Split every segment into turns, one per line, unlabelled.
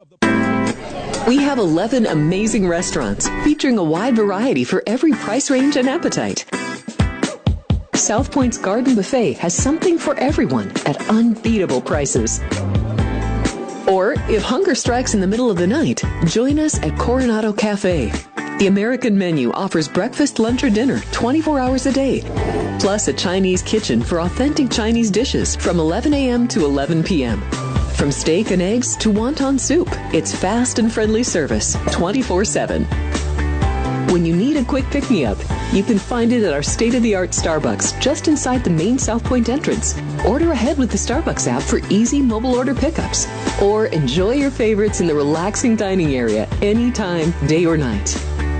We have 11 amazing restaurants featuring a wide variety for every price range and appetite. South Point's Garden Buffet has something for everyone at unbeatable prices. Or, if hunger strikes in the middle of the night, join us at Coronado Cafe. The American menu offers breakfast, lunch, or dinner 24 hours a day, plus a Chinese kitchen for authentic Chinese dishes from 11 a.m. to 11 p.m. From steak and eggs to wonton soup, it's fast and friendly service 24/7. When you need a quick pick-me-up, you can find it at our state-of-the-art Starbucks just inside the main South Point entrance. Order ahead with the Starbucks app for easy mobile order pickups. Or enjoy your favorites in the relaxing dining area anytime, day or night.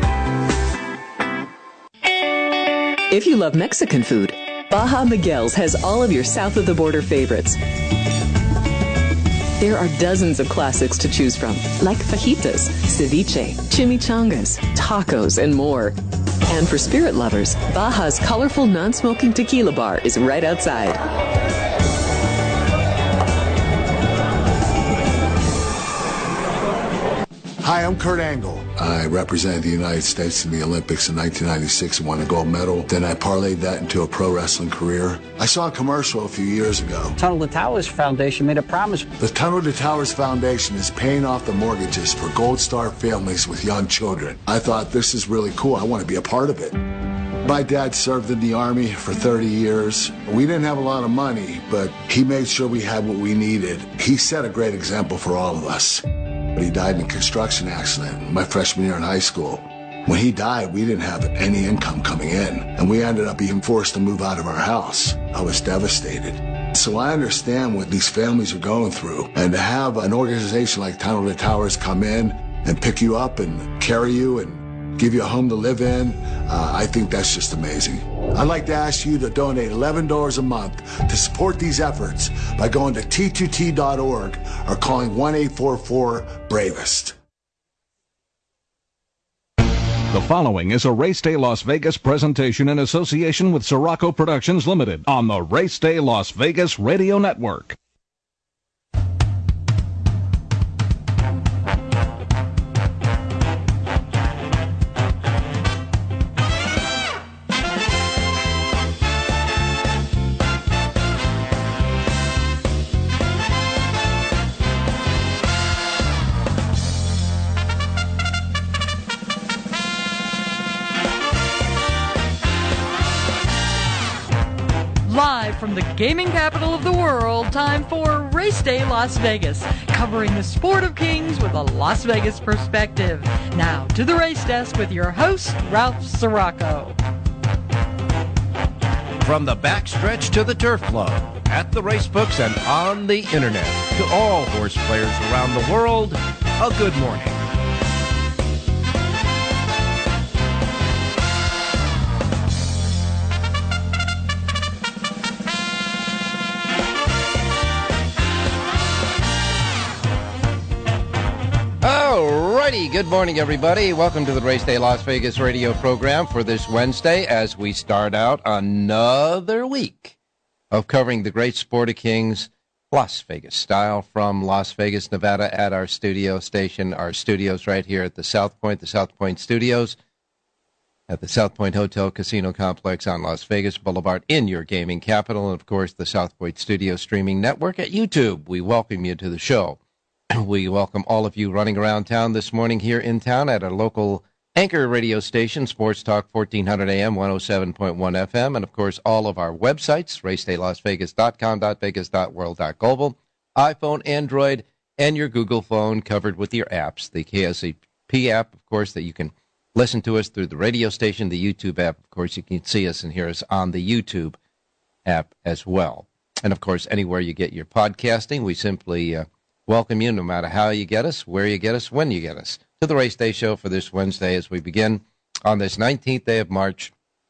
If you love Mexican food, Baja Miguel's has all of your south-of-the-border favorites. There are dozens of classics to choose from, like fajitas, ceviche, chimichangas, tacos, and more. And for spirit lovers, Baja's colorful non-smoking tequila bar is right outside.
Hi, I'm Kurt Angle. I represented the United States in the Olympics in 1996 and won a gold medal. Then I parlayed that into a pro wrestling career. I saw a commercial a few years ago.
Tunnel to Towers Foundation made a promise.
The Tunnel to Towers Foundation is paying off the mortgages for Gold Star families with young children. I thought, this is really cool. I want to be a part of it. My dad served in the Army for 30 years. We didn't have a lot of money, but he made sure we had what we needed. He set a great example for all of us. But he died in a construction accident my freshman year in high school. When he died, we didn't have any income coming in, and we ended up being forced to move out of our house. I was devastated. So I understand what these families are going through, and to have an organization like Tunnel to Towers come in and pick you up and carry you and give you a home to live in, I think that's just amazing. I'd like to ask you to donate $11 a month to support these efforts by going to T2T.org or calling 1-844-BRAVEST.
The following is a Race Day Las Vegas presentation in association with Sirocco Productions Limited on the Race Day Las Vegas Radio Network.
Live from the gaming capital of the world, time for Race Day Las Vegas, covering the sport of kings with a Las Vegas perspective. Now to the race desk with your host, Ralph Sirocco.
From the backstretch to the turf club, at the race books and on the internet, to all horse players around the world, a good morning. Alrighty, good morning, everybody. Welcome to the Race Day Las Vegas radio program for this Wednesday as we start out another week of covering the great sport of kings, Las Vegas style, from Las Vegas, Nevada, at our studio station, our studios right here at the South Point Studios, at the South Point Hotel Casino Complex on Las Vegas Boulevard in your gaming capital, and of course the South Point Studio streaming network at YouTube. We welcome you to the show. We welcome all of you running around town this morning here in town at our local anchor radio station, Sports Talk 1400 AM, 107.1 FM, and of course all of our websites, racedaylasvegas.com, .vegas.world.global, iPhone, Android, and your Google phone, covered with your apps. The KSAP app, of course, that you can listen to us through the radio station, the YouTube app, of course, you can see us and hear us on the YouTube app as well. And of course, anywhere you get your podcasting, we simply welcome you, no matter how you get us, where you get us, when you get us, to the Race Day Show for this Wednesday as we begin on this 19th day of March,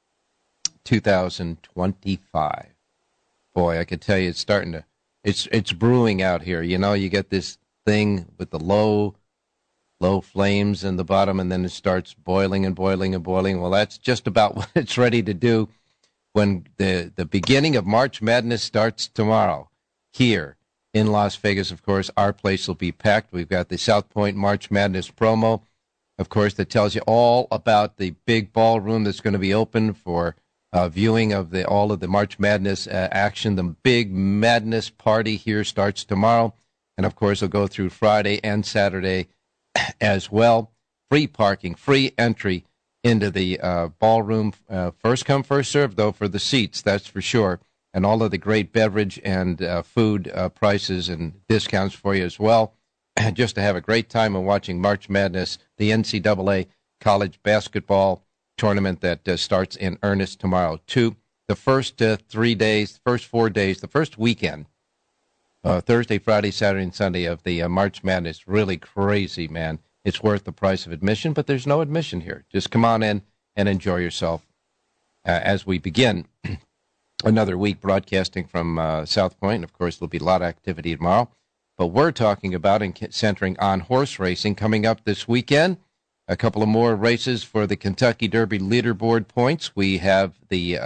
2025. Boy, I could tell you it's brewing out here. You know, you get this thing with the low flames in the bottom, and then it starts boiling and boiling and boiling. Well, that's just about what it's ready to do when the beginning of March Madness starts tomorrow here in Las Vegas. Of course, our place will be packed. We've got the South Point March Madness promo, of course, that tells you all about the big ballroom that's going to be open for viewing of all of the March Madness action. The big Madness party here starts tomorrow, and of course, it'll go through Friday and Saturday as well. Free parking, free entry into the ballroom. First come, first served, though, for the seats, that's for sure. And all of the great beverage and food prices and discounts for you as well. Just to have a great time of watching March Madness, the NCAA college basketball tournament that starts in earnest tomorrow. The first 3 days, first 4 days, the first weekend, Thursday, Friday, Saturday, and Sunday of the March Madness. Really crazy, man. It's worth the price of admission, but there's no admission here. Just come on in and enjoy yourself as we begin another week broadcasting from South Point. Of course, there'll be a lot of activity tomorrow. But we're talking about and centering on horse racing coming up this weekend. A couple of more races for the Kentucky Derby leaderboard points. We have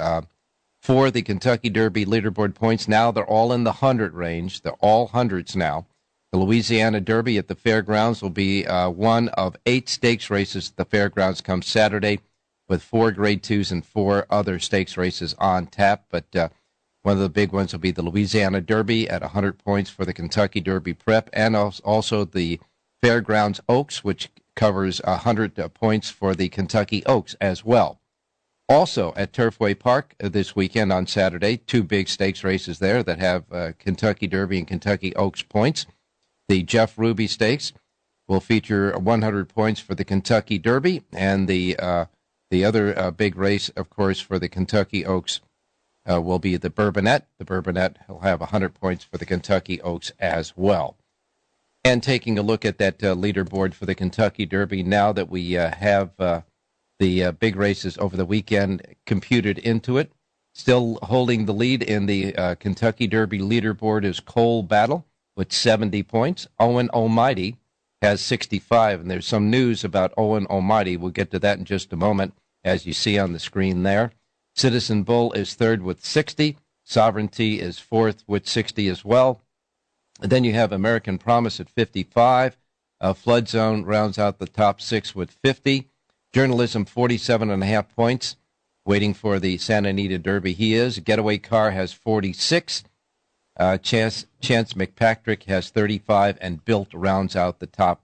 for the Kentucky Derby leaderboard points now, they're all in the 100 range. They're all hundreds now. The Louisiana Derby at the fairgrounds will be one of 8 stakes races at the fairgrounds come Saturday, with 4 Grade 2s and 4 other stakes races on tap. But one of the big ones will be the Louisiana Derby at 100 points for the Kentucky Derby Prep, and also the Fairgrounds Oaks, which covers 100 points for the Kentucky Oaks as well. Also at Turfway Park this weekend on Saturday, 2 big stakes races there that have Kentucky Derby and Kentucky Oaks points. The Jeff Ruby Stakes will feature 100 points for the Kentucky Derby, and the other big race, of course, for the Kentucky Oaks will be the Bourbonnette. The Bourbonnette will have 100 points for the Kentucky Oaks as well. And taking a look at that leaderboard for the Kentucky Derby, now that we have the big races over the weekend computed into it, still holding the lead in the Kentucky Derby leaderboard is Cole Battle with 70 points. Owen Almighty has 65, and there's some news about Owen Almighty. We'll get to that in just a moment, as you see on the screen there. Citizen Bull is third with 60. Sovereignty is fourth with 60 as well. And then you have American Promise at 55. Flood Zone rounds out the top 6 with 50. Journalism, 47.5 points, waiting for the Santa Anita Derby. He is. Getaway Car has 46. Chance McPatrick has 35, and Built rounds out the top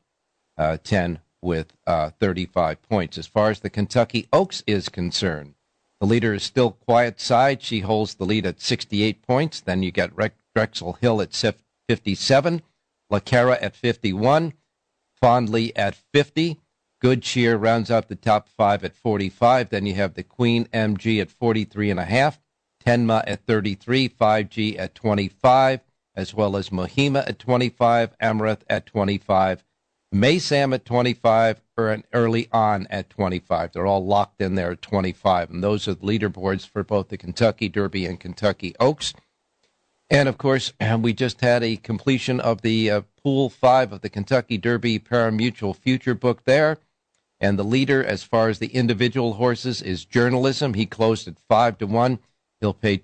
10 with 35 points. As far as the Kentucky Oaks is concerned, the leader is still Quiet Side. She holds the lead at 68 points. Then you got Drexel Hill at 57, La Cara at 51, Fondly at 50. Good Cheer rounds out the top 5 at 45. Then you have the Queen MG at 43.5. Tenma at 33, 5G at 25, as well as Mohima at 25, Amaranth at 25, Maysam at 25, and Early On at 25. They're all locked in there at 25, and those are the leaderboards for both the Kentucky Derby and Kentucky Oaks. And, of course, we just had a completion of the Pool 5 of the Kentucky Derby Parimutuel Future book there, and the leader, as far as the individual horses, is Journalism. He closed at 5-1. He'll pay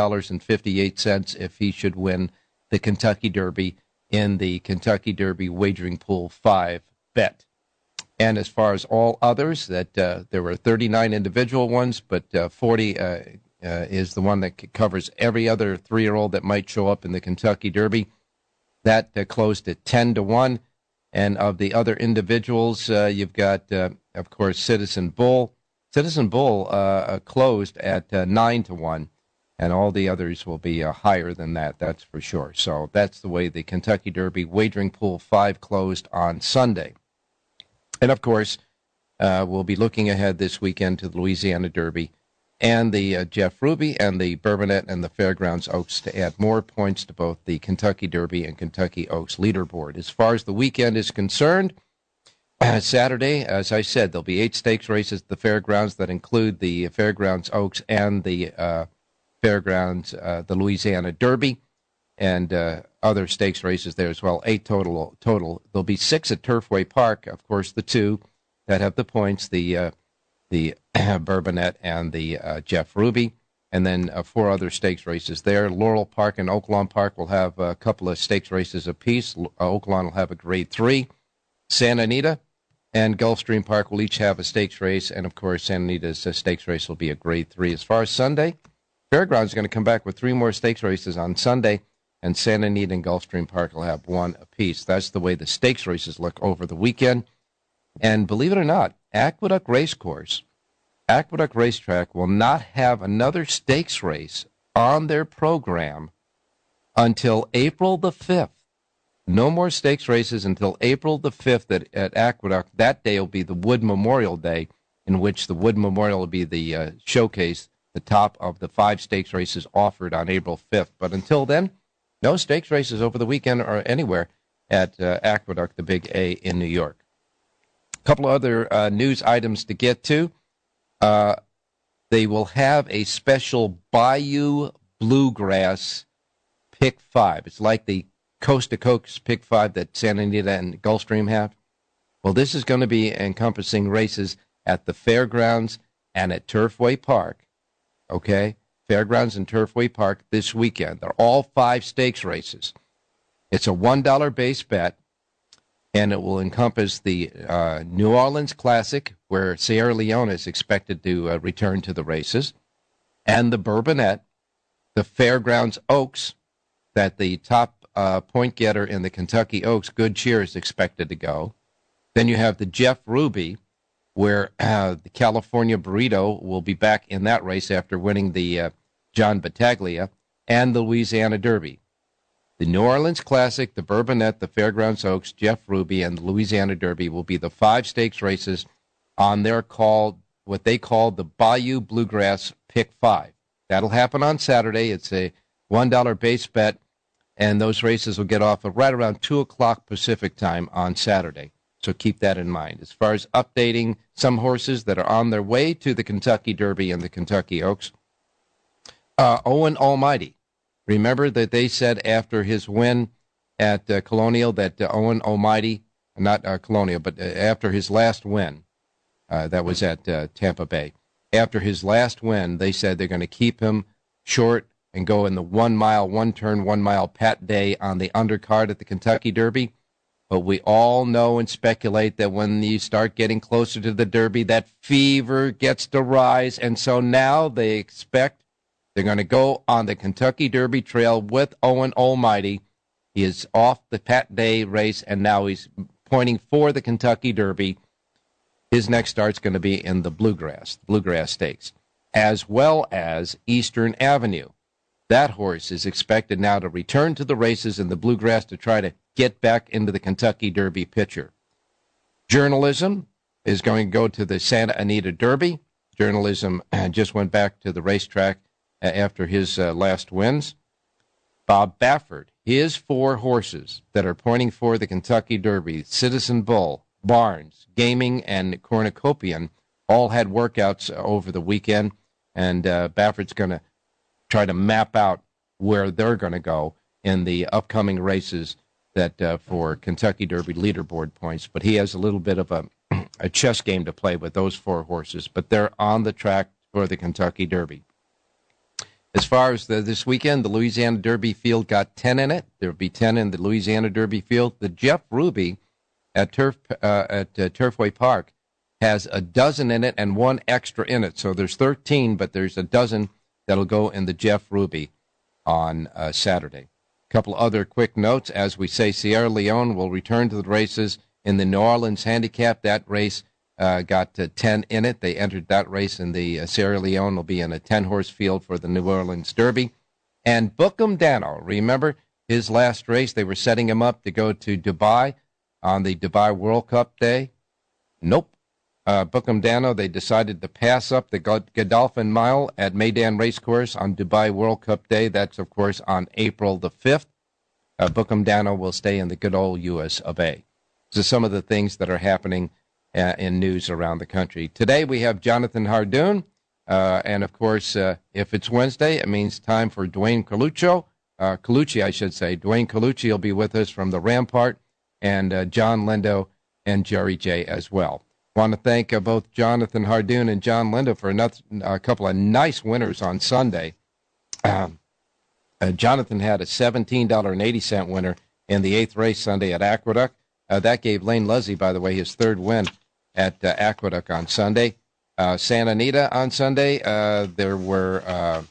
$12.58 if he should win the Kentucky Derby in the Kentucky Derby Wagering Pool 5 bet. And as far as all others, that there were 39 individual ones, but 40 is the one that covers every other 3-year-old that might show up in the Kentucky Derby. That closed at 10-1. And of the other individuals, you've got, of course, Citizen Bull. Citizen Bull closed at 9-1, and all the others will be higher than that, that's for sure. So that's the way the Kentucky Derby Wagering Pool 5 closed on Sunday. And, of course, we'll be looking ahead this weekend to the Louisiana Derby and the Jeff Ruby and the Bourbonnette and the Fairgrounds Oaks to add more points to both the Kentucky Derby and Kentucky Oaks leaderboard. As far as the weekend is concerned, Saturday, as I said, there'll be 8 stakes races at the fairgrounds that include the Fairgrounds Oaks and the Fairgrounds, the Louisiana Derby, and other stakes races there as well. 8 total. There'll be 6 at Turfway Park. Of course, the 2 that have the points, the Bourbonnette and the Jeff Ruby. and then 4 other stakes races there. Laurel Park and Oaklawn Park will have a couple of stakes races apiece. Oaklawn will have a Grade 3. Santa Anita and Gulfstream Park will each have a stakes race, and, of course, Santa Anita's stakes race will be a Grade 3. As far as Sunday, Fairgrounds is going to come back with 3 more stakes races on Sunday, and Santa Anita and Gulfstream Park will have 1 apiece. That's the way the stakes races look over the weekend. And believe it or not, Aqueduct Racetrack will not have another stakes race on their program until April the 5th. No more stakes races until April the 5th at Aqueduct. That day will be the Wood Memorial Day, in which the Wood Memorial will be the showcase, the top of the 5 stakes races offered on April 5th. But until then, no stakes races over the weekend or anywhere at Aqueduct, the Big A in New York. A couple of other news items to get to. They will have a special Bayou Bluegrass Pick 5. It's like the Coast to Coast Pick 5 that Santa Anita and Gulfstream have. Well, this is going to be encompassing races at the Fairgrounds and at Turfway Park. Okay? Fairgrounds and Turfway Park this weekend. They're all 5 stakes races. It's a $1 base bet, and it will encompass the New Orleans Classic, where Sierra Leone is expected to return to the races, and the Bourbonnette, the Fairgrounds Oaks, that the top point getter in the Kentucky Oaks, Good Cheer, is expected to go. Then you have the Jeff Ruby, where the California Burrito will be back in that race after winning the John Battaglia, and the Louisiana Derby. The New Orleans Classic, the Bourbonnette, the Fairgrounds Oaks, Jeff Ruby, and the Louisiana Derby will be the 5 stakes races on their what they call the Bayou Bluegrass Pick 5. That'll happen on Saturday. It's a $1 base bet, and those races will get off at right around 2 o'clock Pacific time on Saturday. So keep that in mind. As far as updating some horses that are on their way to the Kentucky Derby and the Kentucky Oaks, Owen Almighty. Remember that they said after his win at Colonial that Owen Almighty, not Colonial, but after his last win, that was at Tampa Bay. After his last win, they said they're going to keep him short and go in the 1 mile, 1 turn, 1 mile Pat Day on the undercard at the Kentucky Derby. But we all know and speculate that when you start getting closer to the Derby, that fever gets to rise. And so now they expect they're going to go on the Kentucky Derby trail with Owen Almighty. He is off the Pat Day race, and now he's pointing for the Kentucky Derby. His next start's going to be in the Bluegrass Stakes, as well as Eastern Avenue. That horse is expected now to return to the races in the Bluegrass to try to get back into the Kentucky Derby picture. Journalism is going to go to the Santa Anita Derby. Journalism just went back to the racetrack after his last wins. Bob Baffert, his 4 horses that are pointing for the Kentucky Derby, Citizen Bull, Barnes, Gaming, and Cornucopian, all had workouts over the weekend, and Baffert's going to try to map out where they're going to go in the upcoming races that for Kentucky Derby leaderboard points. But he has a little bit of a chess game to play with those 4 horses, but they're on the track for the Kentucky Derby. As far as this weekend, the Louisiana Derby field got 10 in it. There will be 10 in the Louisiana Derby field. The Jeff Ruby at Turfway Park has a dozen in it and 1 extra in it. So there's 13, but there's a dozen that'll go in the Jeff Ruby on Saturday. A couple other quick notes. As we say, Sierra Leone will return to the races in the New Orleans Handicap. That race got 10 in it. They entered that race, and the Sierra Leone will be in a 10-horse field for the New Orleans Derby. And Bookham Dano, remember his last race? They were setting him up to go to Dubai on the Dubai World Cup day. Nope. Bookham Dano, they decided to pass up the Godolphin Mile at Meydan Racecourse on Dubai World Cup Day. That's, of course, on April the 5th. Bookham Dano will stay in the good old U.S. of A. So some of the things that are happening in news around the country. Today we have Jonathan Hardoon, and, of course, if it's Wednesday, it means time for Dwayne Colucci. Dwayne Colucci will be with us from the Rampart, and John Lindo and Jerry J as well. Want to thank both Jonathan Hardoon and John Linda for a couple of nice winners on Sunday. Jonathan had a $17.80 winner in the 8th race Sunday at Aqueduct. That gave Lane Luzzy, by the way, his third win at Aqueduct on Sunday. Santa Anita on Sunday, there were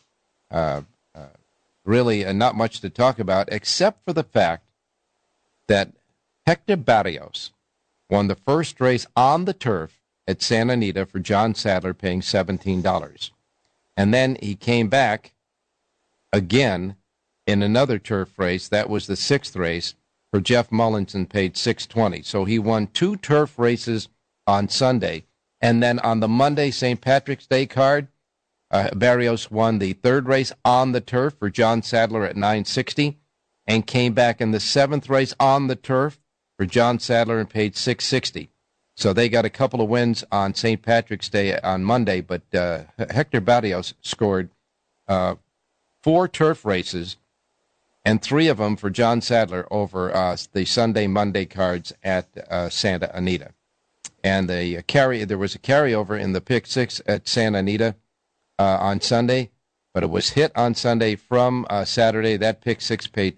really not much to talk about, except for the fact that Hector Barrios won the first race on the turf at Santa Anita for John Sadler, paying $17. And then he came back again in another turf race. That was the 6th race for Jeff Mullins and paid $6.20. So he won 2 turf races on Sunday. And then on the Monday St. Patrick's Day card, Barrios won the 3rd race on the turf for John Sadler at $9.60 and came back in the 7th race on the turf for John Sadler and paid $6.60. So they got a couple of wins on St. Patrick's Day on Monday, but Hector Barrios scored 4 turf races, and 3 of them for John Sadler over the Sunday-Monday cards at Santa Anita. And there was a carryover in the pick 6 at Santa Anita on Sunday, but it was hit on Sunday from Saturday. That pick 6 paid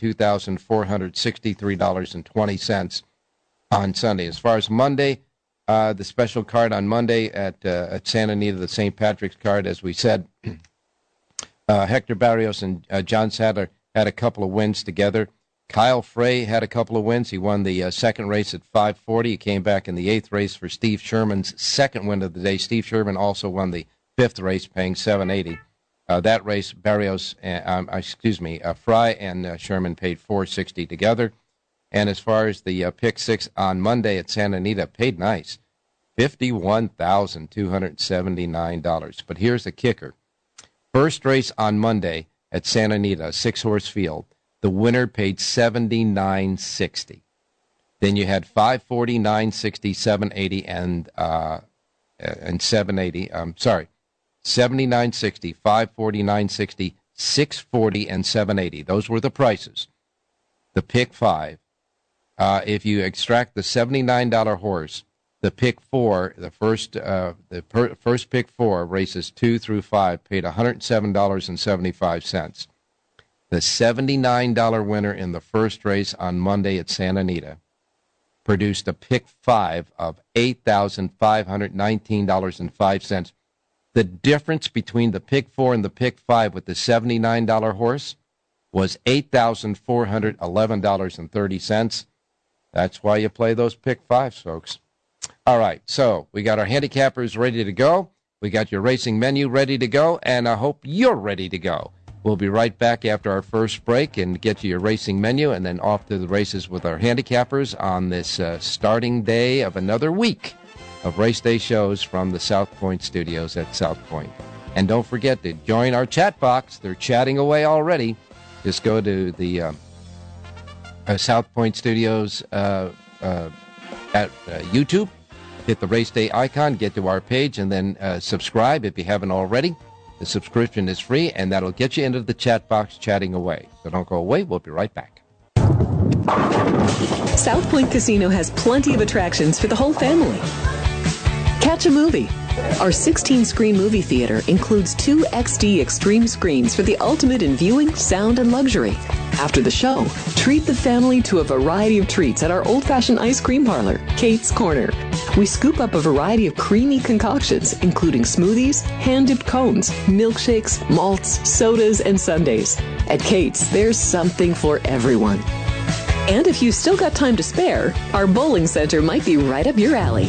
$22,463.20 on Sunday. As far as Monday, the special card on Monday at Santa Anita, the St. Patrick's card, as we said, Hector Barrios and John Sadler had a couple of wins together. Kyle Frey had a couple of wins. He won the 2nd race at 540. He came back in the 8th race for Steve Sherman's 2nd win of the day. Steve Sherman also won the 5th race, paying $780. That race, Fry and Sherman paid $460 together. And as far as the pick 6 on Monday at Santa Anita, paid nice, $51,279. But here's the kicker. First race on Monday at Santa Anita, 6-horse field. The winner paid $79.60. Then you had $540, $960, $780, and $780. $79.60, $540, $960, $640, and $780. Those were the prices. The pick 5. If you extract the $79 horse, the pick 4, the first pick 4 races 2 through 5 paid $107.75. The $79 winner in the first race on Monday at Santa Anita produced a pick 5 of $8,519.05. The difference between the pick 4 and the pick 5 with the $79 horse was $8,411.30. That's why you play those pick 5s, folks. All right, so we got our handicappers ready to go. We got your racing menu ready to go, and I hope you're ready to go. We'll be right back after our first break and get you your racing menu and then off to the races with our handicappers on this starting day of another week of race day shows from the South Point studios at South Point. And don't forget to join our chat box. They're chatting away already. Just go to the South Point studios at YouTube, hit the race day icon, get to our page, and then subscribe if you haven't already. The subscription is free, and that'll get you into the chat box chatting away. So don't go away. We'll be right back.
South Point Casino has plenty of attractions for the whole family. Catch a movie. Our 16-screen movie theater includes 2 XD Extreme screens for the ultimate in viewing, sound, and luxury. After the show, treat the family to a variety of treats at our old-fashioned ice cream parlor, Kate's Corner. We scoop up a variety of creamy concoctions, including smoothies, hand-dipped cones, milkshakes, malts, sodas, and sundaes. At Kate's, there's something for everyone. And if you've still got time to spare, our bowling center might be right up your alley.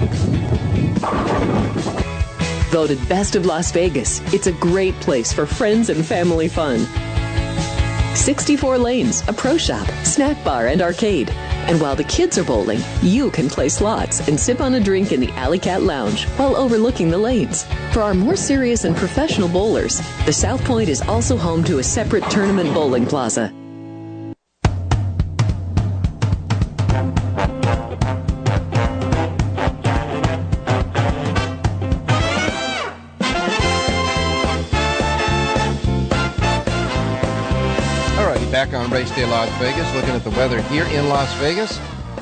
Voted Best of Las Vegas, it's a great place for friends and family fun. 64 lanes, a pro shop, snack bar, and arcade. And while the kids are bowling, you can play slots and sip on a drink in the Alley Cat Lounge while overlooking the lanes. For our more serious and professional bowlers, the South Point is also home to a separate tournament bowling plaza.
Back on Race Day Las Vegas, looking at the weather here in Las Vegas.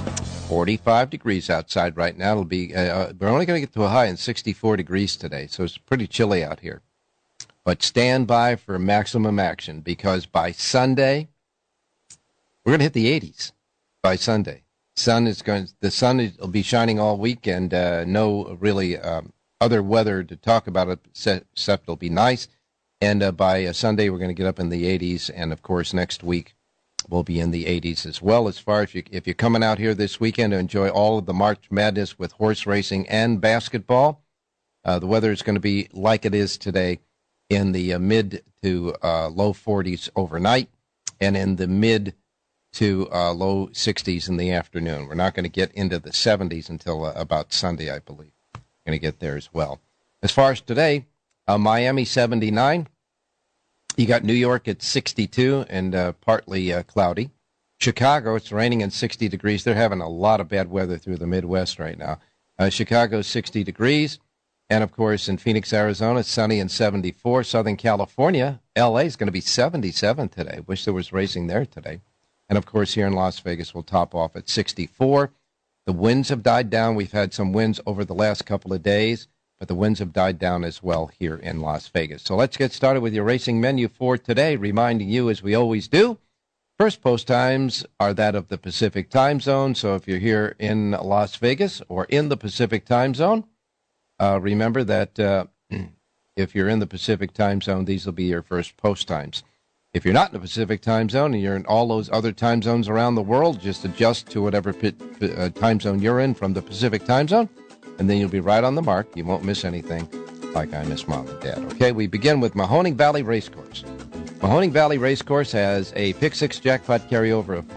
45 degrees outside right now. It'll be we're only going to get to a high in 64 degrees today, so it's pretty chilly out here. But stand by for maximum action, because by Sunday, we're going to hit the 80s by Sunday. The sun will be shining all week, and no really other weather to talk about except it'll be nice. And by Sunday, we're going to get up in the 80s, and of course next week we'll be in the 80s as well. As far as if you're coming out here this weekend to enjoy all of the March Madness with horse racing and basketball, the weather is going to be like it is today, in the mid to low 40s overnight, and in the mid to low 60s in the afternoon. We're not going to get into the 70s until about Sunday, I believe. We're going to get there as well. As far as today, Miami 79. You got New York at 62 and partly cloudy. Chicago, it's raining and 60 degrees. They're having a lot of bad weather through the Midwest right now. Chicago 60 degrees. And, of course, in Phoenix, Arizona, sunny and 74. Southern California, L.A. is going to be 77 today. Wish there was racing there today. And, of course, here in Las Vegas, we'll top off at 64. The winds have died down. We've had some winds over the last couple of days, but the winds have died down as well here in Las Vegas. So let's get started with your racing menu for today, reminding you, as we always do, first post times are that of the Pacific time zone. So if you're here in Las Vegas or in the Pacific time zone, remember that if you're in the Pacific time zone, these will be your first post times. If you're not in the Pacific time zone and you're in all those other time zones around the world, just adjust to whatever time zone you're in from the Pacific time zone, and then you'll be right on the mark. You won't miss anything like I miss Mom and Dad. Okay, we begin with Mahoning Valley Racecourse. Mahoning Valley Racecourse has a Pick 6 jackpot carryover of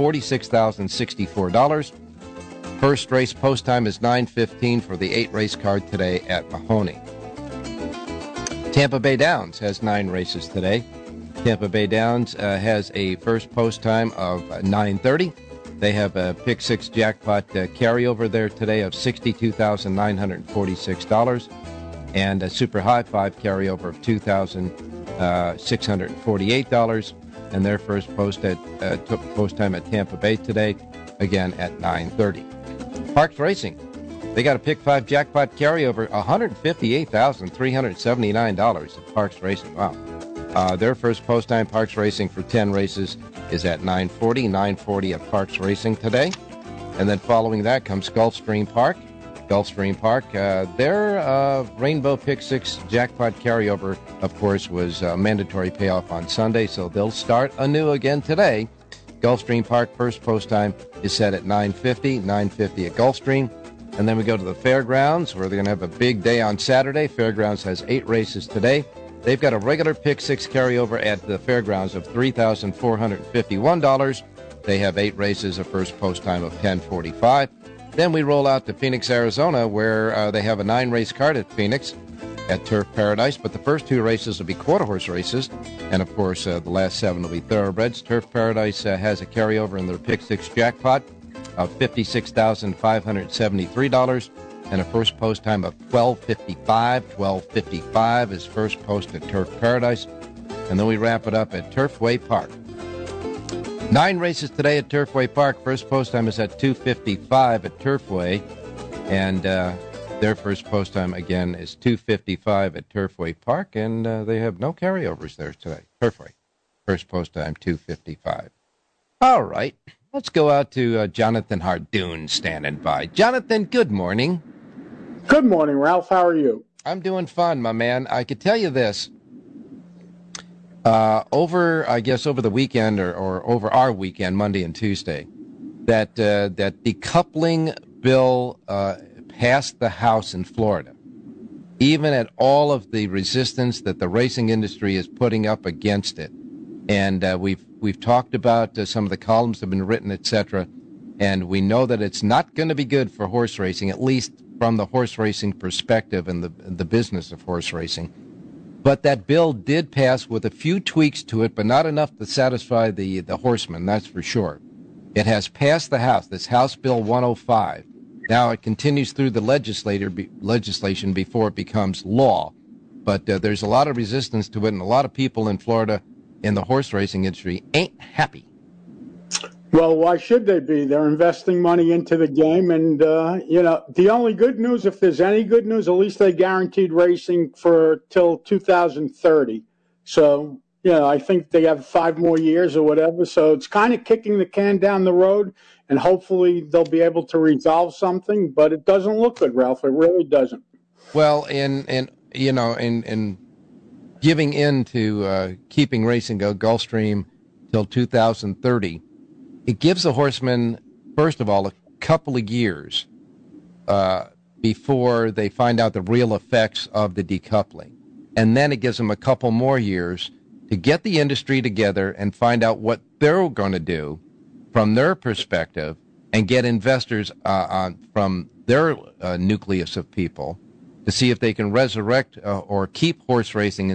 $46,064. First race post time is 9:15 for the 8-race card today at Mahoning. Tampa Bay Downs has 9 races today. Tampa Bay Downs has a first post time of 9:30. They have a Pick 6 jackpot carryover there today of $62,946 and a Super High 5 carryover of $2,648. And their first post time at Tampa Bay today, again at 9:30. Parks Racing, they got a Pick 5 jackpot carryover, $158,379 at Parks Racing. Wow. Their first post time, Parks Racing, for 10 races is at 9:40 at Parks Racing today. And then following that comes Gulfstream Park. Gulfstream Park, their Rainbow Pick 6 jackpot carryover, of course, was a mandatory payoff on Sunday, so they'll start anew again today. Gulfstream Park first post time is set at 9:50 at Gulfstream. And then we go to the Fairgrounds, where they're going to have a big day on Saturday. Fairgrounds has 8 races today. They've got a regular Pick 6 carryover at the Fairgrounds of $3,451. They have 8 races, a first post time of 10:45. Then we roll out to Phoenix, Arizona, where they have a 9-race card at Phoenix at Turf Paradise. But the first 2 races will be quarter horse races. And, of course, the last 7 will be thoroughbreds. Turf Paradise has a carryover in their Pick 6 jackpot of $56,573 and a first post time of 12:55. 12:55 is first post at Turf Paradise. And then we wrap it up at Turfway Park. 9 races today at Turfway Park. First post time is at 2:55 at Turfway. And their first post time, again, is 2:55 at Turfway Park. And they have no carryovers there today. Turfway. First post time, 2:55. All right. Let's go out to Jonathan Hardoon standing by. Jonathan, good morning.
Good morning, Ralph. How are you?
I'm doing fine, my man. I could tell you this. Over the weekend or over our weekend, Monday and Tuesday, that decoupling bill passed the House in Florida. Even at all of the resistance that the racing industry is putting up against it. And we've talked about some of the columns that have been written, etc. And we know that it's not going to be good for horse racing, at least from the horse racing perspective and the business of horse racing. But that bill did pass with a few tweaks to it, but not enough to satisfy the horsemen, that's for sure. It has passed the House, this House Bill 105. Now it continues through the legislation before it becomes law. But there's a lot of resistance to it, and a lot of people in Florida in the horse racing industry ain't happy.
Well, why should they be? They're investing money into the game. And, the only good news, if there's any good news, at least they guaranteed racing for till 2030. So, I think they have 5 more years or whatever. So it's kind of kicking the can down the road, and hopefully they'll be able to resolve something. But it doesn't look good, Ralph. It really doesn't.
Well, in giving in to keeping racing Gulfstream till 2030, it gives the horsemen, first of all, a couple of years before they find out the real effects of the decoupling. And then it gives them a couple more years to get the industry together and find out what they're going to do from their perspective and get investors from their nucleus of people to see if they can resurrect or keep horse racing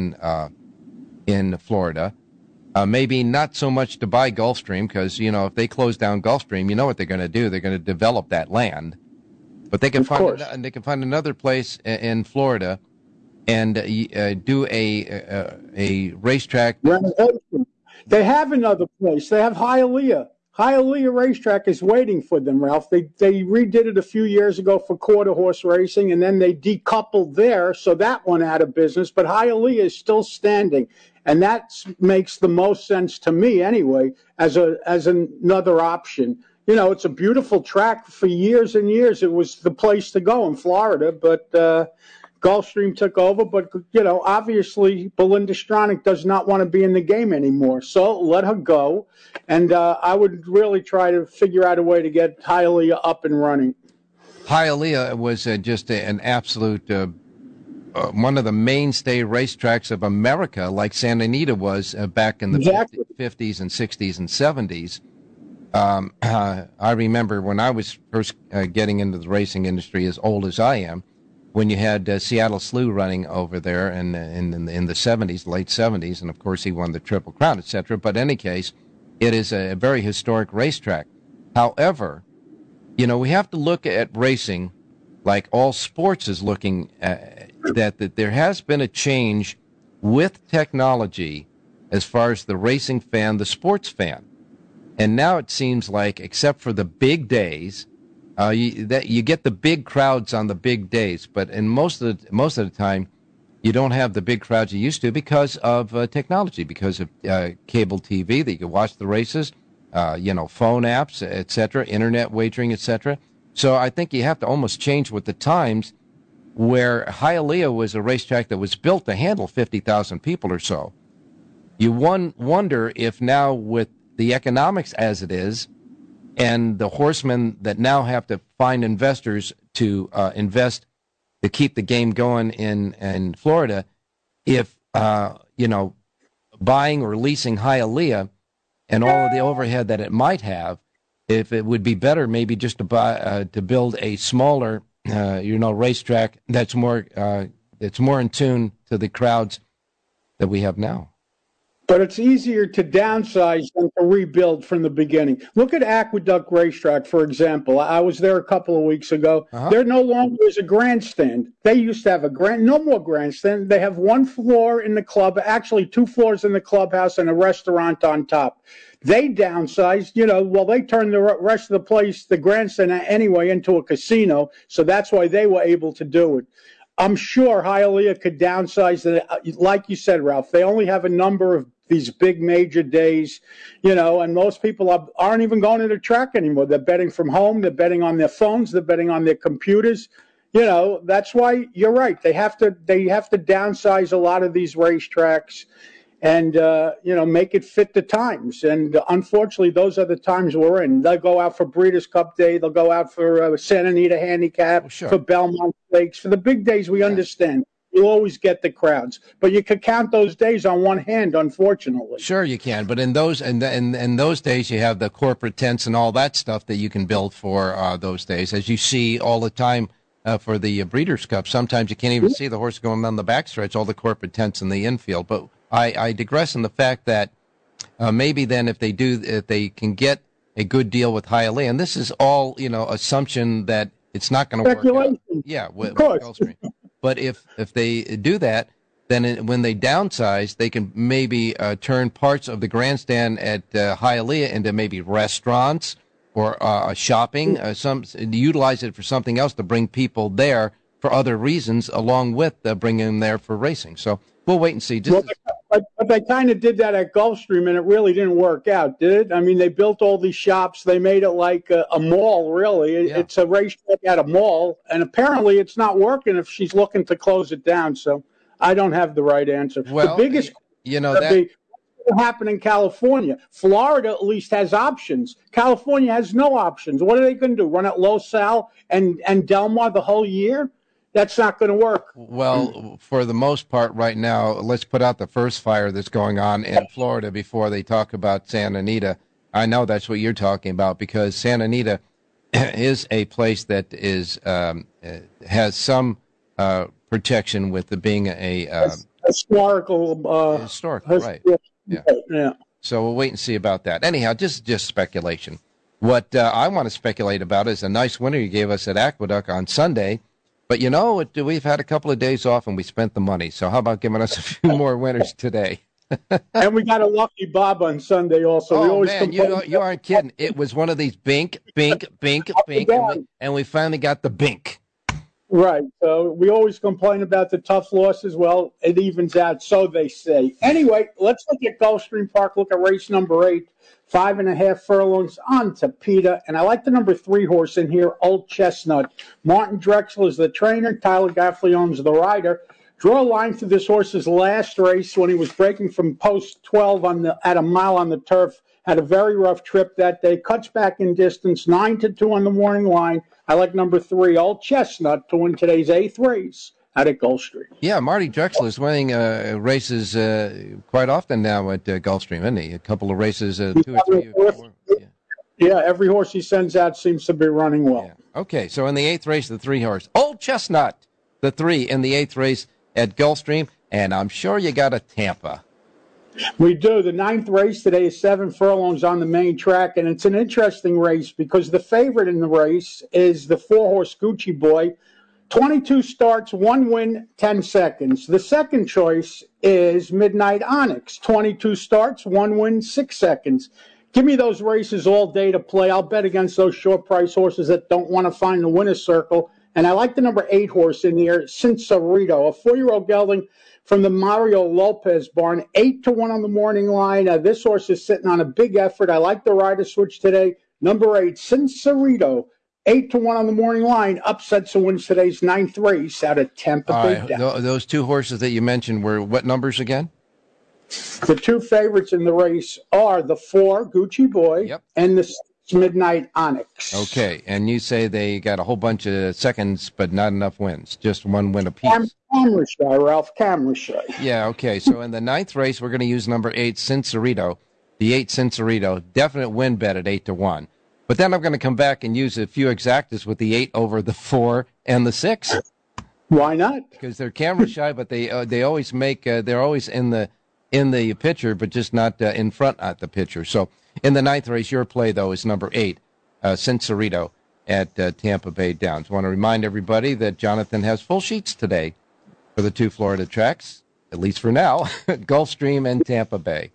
in Florida. Maybe not so much to buy Gulfstream, because, if they close down Gulfstream, you know what they're going to do. They're going to develop that land. But they can find another place in Florida and do a racetrack.
They have another place. They have Hialeah. Hialeah Racetrack is waiting for them, Ralph. They redid it a few years ago for quarter horse racing, and then they decoupled there, so that went out of business. But Hialeah is still standing, and that makes the most sense to me anyway as another option. It's a beautiful track. For years and years, it was the place to go in Florida, but Gulfstream took over. But, obviously Belinda Stronach does not want to be in the game anymore, so let her go. And I would really try to figure out a way to get Hialeah up and running.
Hialeah was just an absolute one of the mainstay racetracks of America, like Santa Anita was back in the 50s and 60s and 70s. I remember when I was first getting into the racing industry, as old as I am, when you had Seattle Slew running over there in the 70s, late 70s, and of course he won the Triple Crown, etc. But in any case, it is a very historic racetrack. However, we have to look at racing like all sports is looking at, that there has been a change with technology as far as the racing fan, the sports fan. And now it seems like, except for the big days, you get the big crowds on the big days, but in most of the time, you don't have the big crowds you used to because of technology, because of cable TV that you can watch the races, phone apps, etc., internet wagering, etc. So I think you have to almost change with the times, where Hialeah was a racetrack that was built to handle 50,000 people or so. You wonder if now, with the economics as it is, and the horsemen that now have to find investors to invest to keep the game going in Florida, if buying or leasing Hialeah and all of the overhead that it might have, if it would be better maybe just to buy to build a smaller racetrack that's more in tune to the crowds that we have now.
But it's easier to downsize than to rebuild from the beginning. Look at Aqueduct Racetrack, for example. I was there a couple of weeks ago. There no longer is a grandstand. They used to have no more grandstand. They have one floor in the club, actually 2 floors in the clubhouse and a restaurant on top. They downsized, they turned the rest of the place, the grandstand anyway, into a casino. So that's why they were able to do it. I'm sure Hialeah could downsize it. Like you said, Ralph, they only have a number of these big major days, and most people aren't even going to the track anymore. They're betting from home. They're betting on their phones. They're betting on their computers. That's why you're right. They have to downsize a lot of these racetracks and, make it fit the times. And unfortunately, those are the times we're in. They'll go out for Breeders' Cup Day. They'll go out for Santa Anita Handicap, for Belmont Stakes. For the big days, we understand. You'll always get the crowds, but you could count those days on one hand, unfortunately.
Sure, you can, but in those in those days, you have the corporate tents and all that stuff that you can build for those days, as you see all the time for the Breeders' Cup. Sometimes you can't even see the horse going down the backstretch, all the corporate tents in the infield. But I digress in the fact that maybe then if they can get a good deal with Hialeah, and this is all assumption that it's not going to work out. Yeah, with Gulfstream. But if they do that, then when they downsize, they can maybe turn parts of the grandstand at Hialeah into maybe restaurants or shopping, utilize it for something else to bring people there for other reasons, along with bringing them there for racing. So we'll wait and see.
But they kind of did that at Gulfstream, and it really didn't work out, did it? I mean, they built all these shops. They made it like a mall, really. It's a racetrack at a mall, and apparently it's not working if she's looking to close it down. So I don't have the right answer.
Well,
the biggest what happened in California. Florida at least has options. California has no options. What are they going to do? Run at Los Al and Del Mar the whole year? That's not going to work.
Well, for the most part right now, let's put out the first fire that's going on in Florida before they talk about Santa Anita. I know that's what you're talking about, because Santa Anita is a place that is has some protection with it being a
historical,
right? Yeah. So we'll wait and see about that. Anyhow, just speculation. What I want to speculate about is a nice winner you gave us at Aqueduct on Sunday. But, you know, we've had a couple of days off and we spent the money. So how about giving us a few more winners today?
And we got a lucky Bob on Sunday also.
Oh, man, you aren't kidding. It was one of these bink, and we finally got the bink.
Right. So we always complain about the tough losses. Well, it evens out, so they say. Anyway, let's look at Gulfstream Park. Look at race number 8, 5.5 furlongs on to PETA. And I like the number 3 horse in here, Old Chestnut. Martin Drexel is the trainer. Tyler Gaffley owns the rider. Draw a line through this horse's last race when he was breaking from post 12 at a mile on the turf. Had a very rough trip that day. Cuts back in distance, 9-2 on the morning line. I like number 3, Old Chestnut, to win today's 8th race out at Gulfstream.
Yeah, Marty Drexel is winning races quite often now at Gulfstream, isn't he? A couple of races, 2 or 3 or 4.
Yeah, every horse he sends out seems to be running well.
Yeah. Okay, so in the 8th race, the 3 horse, Old Chestnut, the 3 in the 8th race at Gulfstream, and I'm sure you got a Tampa.
We do. The 9th race today is 7 furlongs on the main track, and it's an interesting race because the favorite in the race is the 4-horse Gucci Boy. 22 starts, 1 win, 10 seconds. The second choice is Midnight Onyx. 22 starts, 1 win, 6 seconds. Give me those races all day to play. I'll bet against those short price horses that don't want to find the winner's circle. And I like the number 8 horse in here, Cincerito, a 4-year-old gelding from the Mario Lopez barn, 8-1 on the morning line. This horse is sitting on a big effort. I like the rider switch today. Number 8, Cincerito, 8-1 on the morning line. Upsets and wins today's 9th race out of Tampa Bay.
Those 2 horses that you mentioned were what numbers again?
The 2 favorites in the race are the 4, Gucci Boy, and the 6, Midnight Onyx.
Okay, and you say they got a whole bunch of seconds, but not enough wins. Just 1 win apiece.
Camera shy, Ralph. Camera shy.
Yeah, okay. So in the 9th race, we're going to use number 8, Cincerito. The 8, Cincerito, definite win bet at 8-1. But then I'm going to come back and use a few exactas with the 8 over the 4 and the 6.
Why not?
Because they're camera shy, but they always make they're always in the picture, but just not in front at the picture. So in the 9th race, your play though is number 8, Cincerito at Tampa Bay Downs. I want to remind everybody that Jonathan has full sheets today for the 2 Florida tracks, at least for now, Gulfstream and Tampa Bay.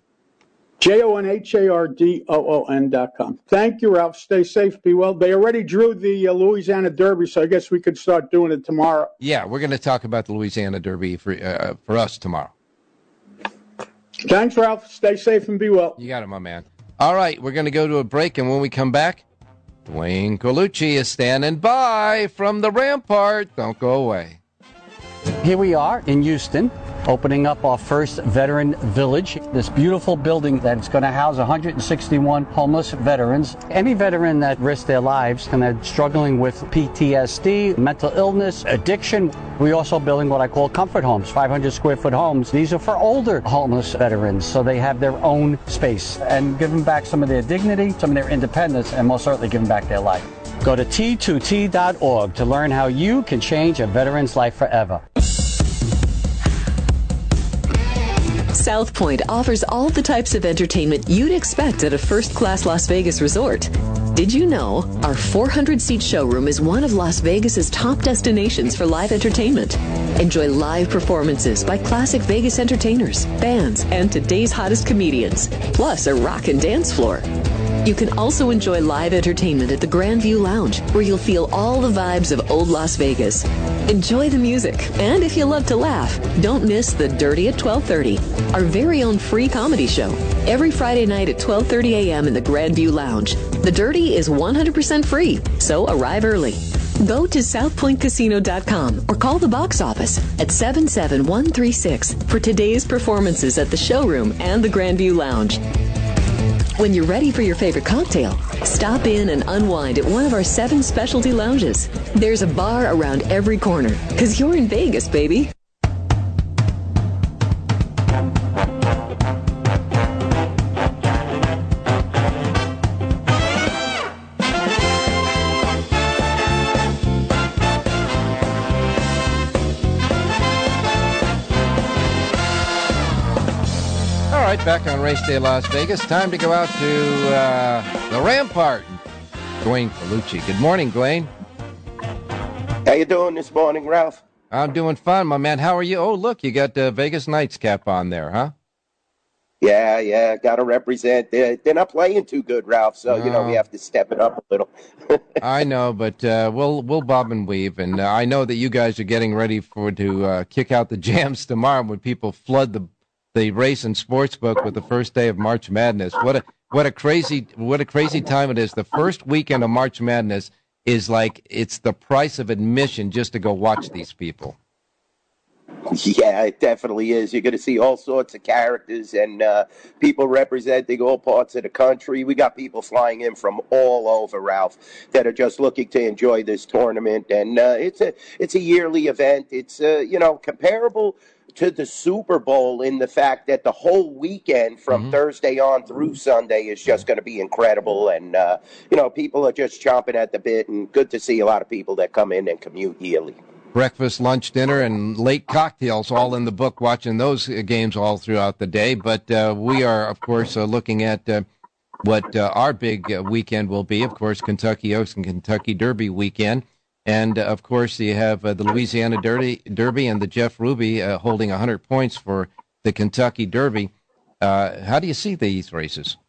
JONHARDOON.com. Thank you, Ralph. Stay safe. Be well. They already drew the Louisiana Derby, so I guess we could start doing it tomorrow.
Yeah, we're going to talk about the Louisiana Derby for us tomorrow.
Thanks, Ralph. Stay safe and be well.
You got it, my man. All right, we're going to go to a break, and when we come back, Dwayne Colucci is standing by from the Rampart. Don't go away.
Here we are in Houston, opening up our first veteran village, this beautiful building that's going to house 161 homeless veterans. Any veteran that risks their lives and are struggling with PTSD, mental illness, addiction. We're also building what I call comfort homes, 500 square foot homes. These are for older homeless veterans, so they have their own space and give them back some of their dignity, some of their independence, and most certainly give them back their life. Go to T2T.org to learn how you can change a veteran's life forever.
South Point offers all the types of entertainment you'd expect at a first-class Las Vegas resort. Did you know our 400-seat showroom is one of Las Vegas's top destinations for live entertainment? Enjoy live performances by classic Vegas entertainers, bands, and today's hottest comedians, plus a rockin' dance floor. You can also enjoy live entertainment at the Grand View Lounge, where you'll feel all the vibes of old Las Vegas. Enjoy the music, and if you love to laugh, don't miss The Dirty at 12:30, our very own free comedy show, every Friday night at 12:30 a.m. in the Grand View Lounge. The Dirty is 100% free, so arrive early. Go to southpointcasino.com or call the box office at 77136 for today's performances at the showroom and the Grand View Lounge. When you're ready for your favorite cocktail, stop in and unwind at one of our 7 specialty lounges. There's a bar around every corner, because you're in Vegas, baby.
All right, back on Race Day Las Vegas. Time to go out to the Rampart. Dwayne Colucci. Good morning, Dwayne.
How you doing this morning, Ralph?
I'm doing fine, my man. How are you? Oh, look, you got Vegas Knights cap on there, huh?
Yeah, got to represent. They're not playing too good, Ralph, so, we have to step it up a little.
I know, but we'll bob and weave, and I know that you guys are getting ready to kick out the jams tomorrow when people flood the race and sports book with the first day of March Madness. What a crazy time it is. The first weekend of March Madness is like it's the price of admission just to go watch these people.
Yeah, it definitely is. You're going to see all sorts of characters and people representing all parts of the country. We got people flying in from all over, Ralph, that are just looking to enjoy this tournament. And it's a yearly event. It's comparable to the Super Bowl in the fact that the whole weekend from Thursday on through Sunday is just going to be incredible. And, people are just chomping at the bit, and good to see a lot of people that come in and commute yearly.
Breakfast, lunch, dinner, and late cocktails all in the book, watching those games all throughout the day. But we are, of course, looking at what our big weekend will be. Of course, Kentucky Oaks and Kentucky Derby weekend. And, of course, you have the Louisiana Derby and the Jeff Ruby holding 100 points for the Kentucky Derby. How do you see these races?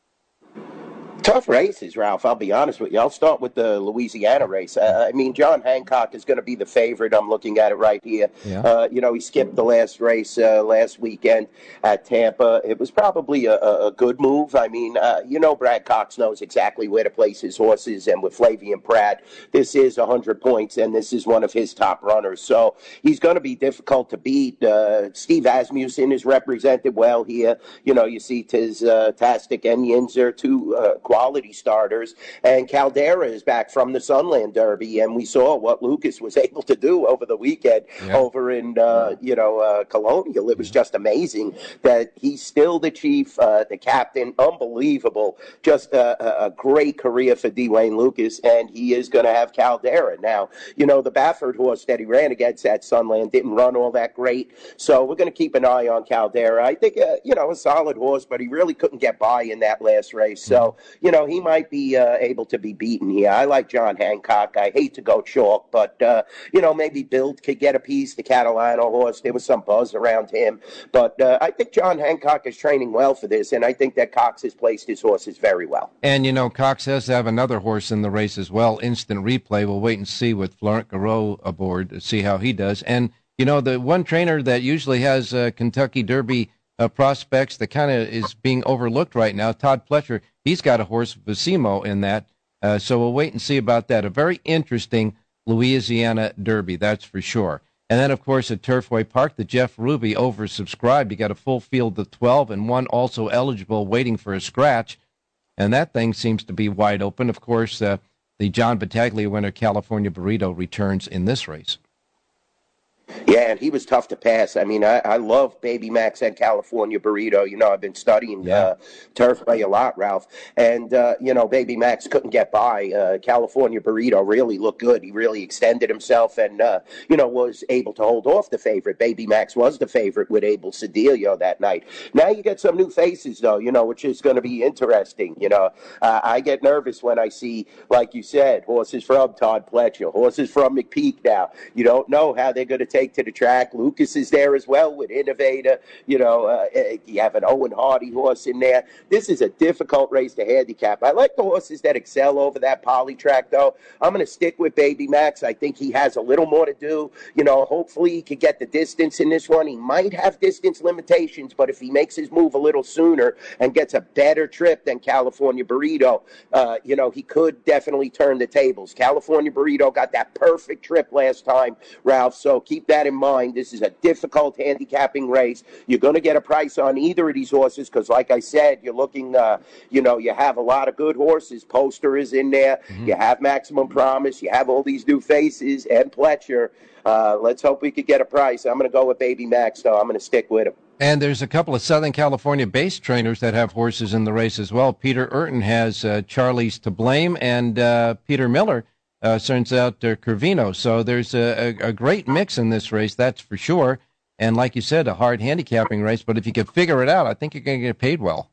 Tough races, Ralph. I'll be honest with you. I'll start with the Louisiana race. John Hancock is going to be the favorite. I'm looking at it right here. Yeah. He skipped the last race last weekend at Tampa. It was probably a good move. Brad Cox knows exactly where to place his horses, and with Flavien Prat, this is 100 points, and this is one of his top runners. So he's going to be difficult to beat. Steve Asmussen is represented well here. You see Tastic and Yinzer, two quality starters, and Caldera is back from the Sunland Derby, and we saw what Lucas was able to do over the weekend over in Colonial. It was just amazing that he's still the chief, the captain, unbelievable, just a great career for Dwayne Lucas, and he is going to have Caldera. Now, the Baffert horse that he ran against at Sunland didn't run all that great, so we're going to keep an eye on Caldera. I think, a solid horse, but he really couldn't get by in that last race, so he might be able to be beaten here. I like John Hancock. I hate to go chalk, but, maybe Bild could get a piece. The Catalano horse, there was some buzz around him. But I think John Hancock is training well for this, and I think that Cox has placed his horses very well.
And, Cox has to have another horse in the race as well, Instant Replay. We'll wait and see with Florent Garreau aboard to see how he does. And, the one trainer that usually has Kentucky Derby prospects that kind of is being overlooked right now, Todd Pletcher, he's got a horse, Vicimo, in that. So we'll wait and see about that. A very interesting Louisiana Derby, that's for sure. And then, of course, at Turfway Park, the Jeff Ruby oversubscribed. You got a full field of 12 and one also eligible waiting for a scratch. And that thing seems to be wide open. Of course, the John Battaglia winner, California Burrito, returns in this race.
Yeah, and he was tough to pass. I mean, I love Baby Max and California Burrito. You know, I've been studying Turfway a lot, Ralph. And, Baby Max couldn't get by. California Burrito really looked good. He really extended himself and, was able to hold off the favorite. Baby Max was the favorite with Abel Cedillo that night. Now you get some new faces, though, which is going to be interesting. I get nervous when I see, like you said, horses from Todd Pletcher, horses from McPeak now. You don't know how they're going to take to the track. Lucas is there as well with Innovator. You have an Owen Hardy horse in there. This is a difficult race to handicap. I like the horses that excel over that poly track, though. I'm going to stick with Baby Max. I think he has a little more to do. Hopefully he could get the distance in this one. He might have distance limitations, but if he makes his move a little sooner and gets a better trip than California Burrito, he could definitely turn the tables. California Burrito got that perfect trip last time, Ralph, so keep that in mind. This is a difficult handicapping race. You're going to get a price on either of these horses because, like I said, you're looking, you have a lot of good horses. Poster is in there. Mm-hmm. You have Maximum Promise. You have all these new faces and Pletcher. Let's hope we could get a price. I'm going to go with Baby Max, though. I'm going to stick with him.
And there's a couple of Southern California-based trainers that have horses in the race as well. Peter Urton has Charlie's To Blame, and Peter Miller turns out Curvino. So there's a great mix in this race, that's for sure. And like you said, a hard handicapping race. But if you can figure it out, I think you're going to get paid well.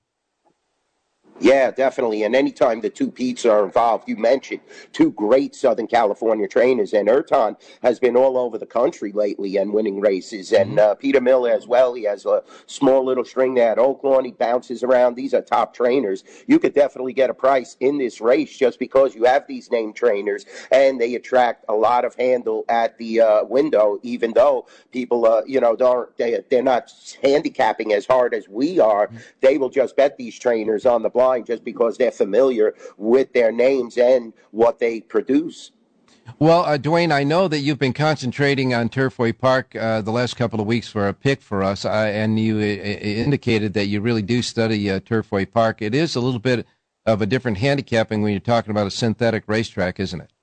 Yeah, definitely. And anytime the two Petes are involved, you mentioned two great Southern California trainers. And Urton has been all over the country lately and winning races. And Peter Miller as well. He has a small little string there at Oaklawn. He bounces around. These are top trainers. You could definitely get a price in this race just because you have these named trainers. And they attract a lot of handle at the window, even though people, they're not handicapping as hard as we are. They will just bet these trainers on the block just because they're familiar with their names and what they produce.
Well, Dwayne, I know that you've been concentrating on Turfway Park the last couple of weeks for a pick for us, and you indicated that you really do study Turfway Park. It is a little bit of a different handicapping when you're talking about a synthetic racetrack, isn't it?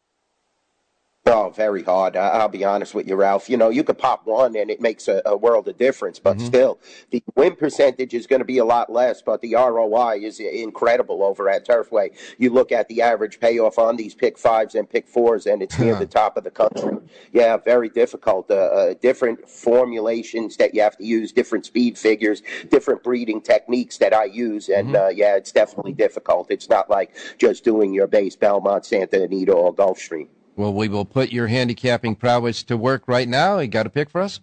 Oh, very hard. I'll be honest with you, Ralph. You could pop one and it makes a world of difference, but still, the win percentage is going to be a lot less, but the ROI is incredible over at Turfway. You look at the average payoff on these pick fives and pick fours, and it's near the top of the country. Yeah, very difficult. Different formulations that you have to use, different speed figures, different breeding techniques that I use, and it's definitely difficult. It's not like just doing your base Belmont, Santa Anita, or Gulfstream.
Well, we will put your handicapping prowess to work right now. You got a pick for us?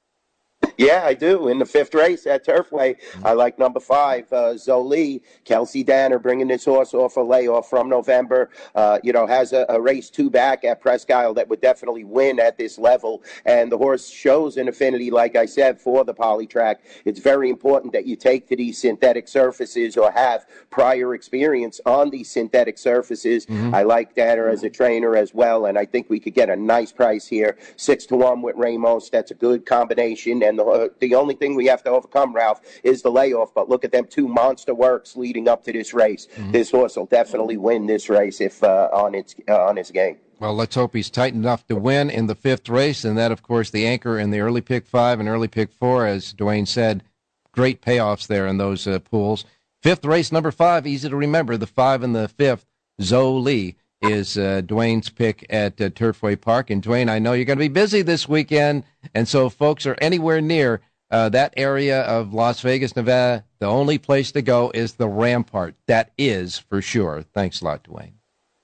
Yeah, I do. In the fifth race at Turfway, I like number 5, Zoli. Kelsey Danner bringing this horse off a layoff from November. Has a race 2 back at Presque Isle that would definitely win at this level. And the horse shows an affinity, like I said, for the poly track. It's very important that you take to these synthetic surfaces or have prior experience on these synthetic surfaces. I like Danner as a trainer as well, and I think we could get a nice price here. 6-1 with Ramos. That's a good combination. And the only thing we have to overcome, Ralph, is the layoff. But look at them 2 monster works leading up to this race. This horse will definitely win this race if on its game.
Well, let's hope he's tight enough to win in the 5th race. And that, of course, the anchor in the early pick 5 and early pick 4, as Dwayne said, great payoffs there in those pools. 5th race, number 5, easy to remember, the 5 and the 5th, Zoli is Dwayne's pick at Turfway Park. And, Dwayne, I know you're going to be busy this weekend, and so if folks are anywhere near that area of Las Vegas, Nevada, the only place to go is the Rampart. That is for sure. Thanks a lot, Dwayne.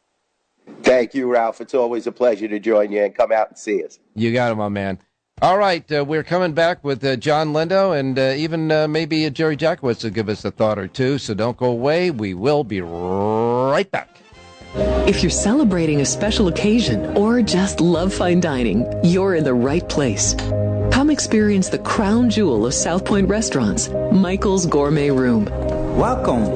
Thank you, Ralph. It's always a pleasure to join you and come out and see us.
You got it, my man. All right, we're coming back with John Lindo and even maybe Jerry Jackowitz will give us a thought or two, so don't go away. We will be right back.
If you're celebrating a special occasion or just love fine dining, you're in the right place. Come experience the crown jewel of South Point restaurants, Michael's Gourmet Room.
Welcome.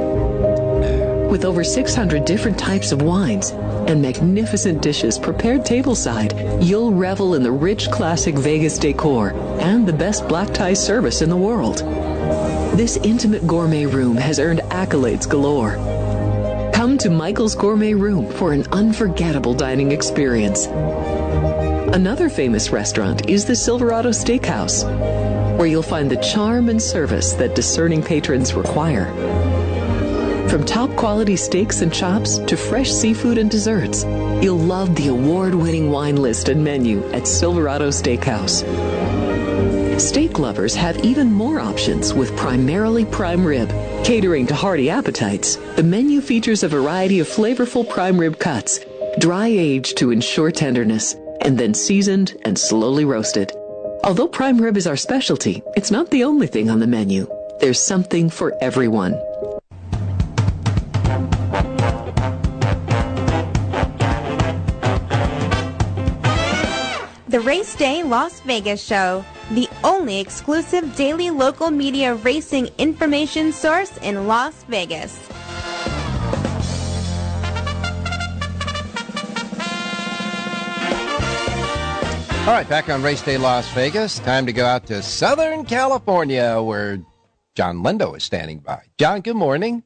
With over 600 different types of wines and magnificent dishes prepared tableside, you'll revel in the rich classic Vegas decor and the best black tie service in the world. This intimate gourmet room has earned accolades galore. Come to Michael's Gourmet Room for an unforgettable dining experience. Another famous restaurant is the Silverado Steakhouse, where you'll find the charm and service that discerning patrons require. From top-quality steaks and chops to fresh seafood and desserts, you'll love the award-winning wine list and menu at Silverado Steakhouse. Steak lovers have even more options with primarily prime rib. Catering to hearty appetites, the menu features a variety of flavorful prime rib cuts, dry-aged to ensure tenderness, and then seasoned and slowly roasted. Although prime rib is our specialty, it's not the only thing on the menu. There's something for everyone.
The Race Day Las Vegas Show, the only exclusive daily local media racing information source in Las Vegas.
All right, back on Race Day Las Vegas. Time to go out to Southern California, where John Lindo is standing by. John, good morning.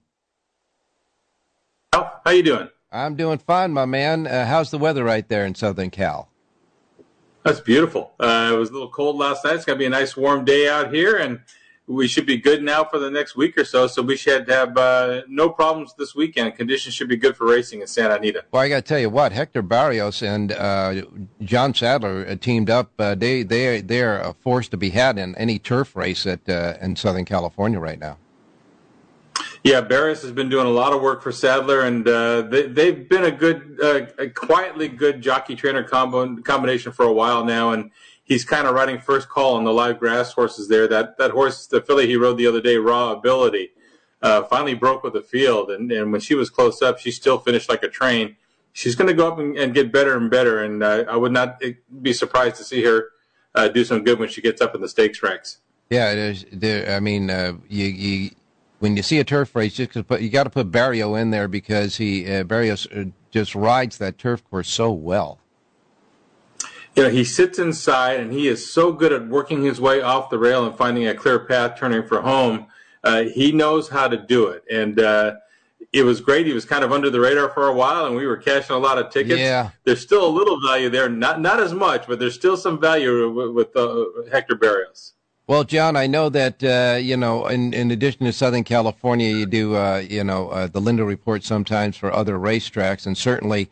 How you doing?
I'm doing fine, my man. How's the weather right there in Southern Cal?
That's beautiful. It was a little cold last night. It's going to be a nice warm day out here, and we should be good now for the next week or so. So we should have no problems this weekend. Conditions should be good for racing in Santa Anita.
Well, I got to tell you what, Hector Barrios and John Sadler teamed up. They're a force to be had in any turf race in Southern California right now.
Yeah, Barrios has been doing a lot of work for Sadler, and they've been a quietly good jockey-trainer combination for a while now, and he's kind of riding first call on the live grass horses there. That horse, the filly he rode the other day, Raw Ability, finally broke with the field, and when she was close up, she still finished like a train. She's going to go up and get better and better, and I would not be surprised to see her do some good when she gets up in the stakes ranks.
Yeah, when you see a turf race, you got to put Barrio in there because Barrios just rides that turf course so well.
You know, he sits inside, and he is so good at working his way off the rail and finding a clear path, turning for home. He knows how to do it, and it was great. He was kind of under the radar for a while, and we were cashing a lot of tickets.
Yeah.
There's still a little value there, not as much, but there's still some value with Hector Barrios.
Well, John, I know that, in addition to Southern California, you do, the Lindo Report sometimes for other racetracks, and certainly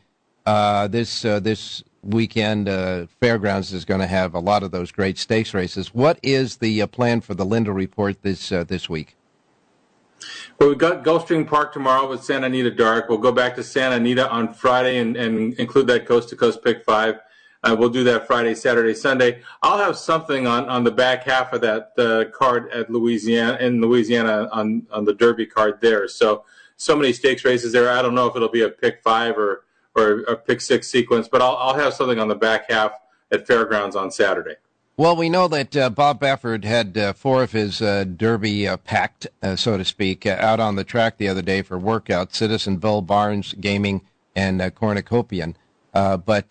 this weekend, Fairgrounds is going to have a lot of those great stakes races. What is the plan for the Lindo Report this week?
Well, we've got Gulfstream Park tomorrow with Santa Anita Dark. We'll go back to Santa Anita on Friday and include that coast-to-coast Pick 5. We'll do that Friday, Saturday, Sunday. I'll have something on the back half of that card at Louisiana on the Derby card there. So many stakes races there. I don't know if it'll be a Pick 5 or a Pick 6 sequence, but I'll have something on the back half at Fairgrounds on Saturday.
Well, we know that Bob Baffert had 4 of his Derby packed, so to speak, out on the track the other day for workouts: Citizen Bill, Barnes Gaming, and Cornucopian. But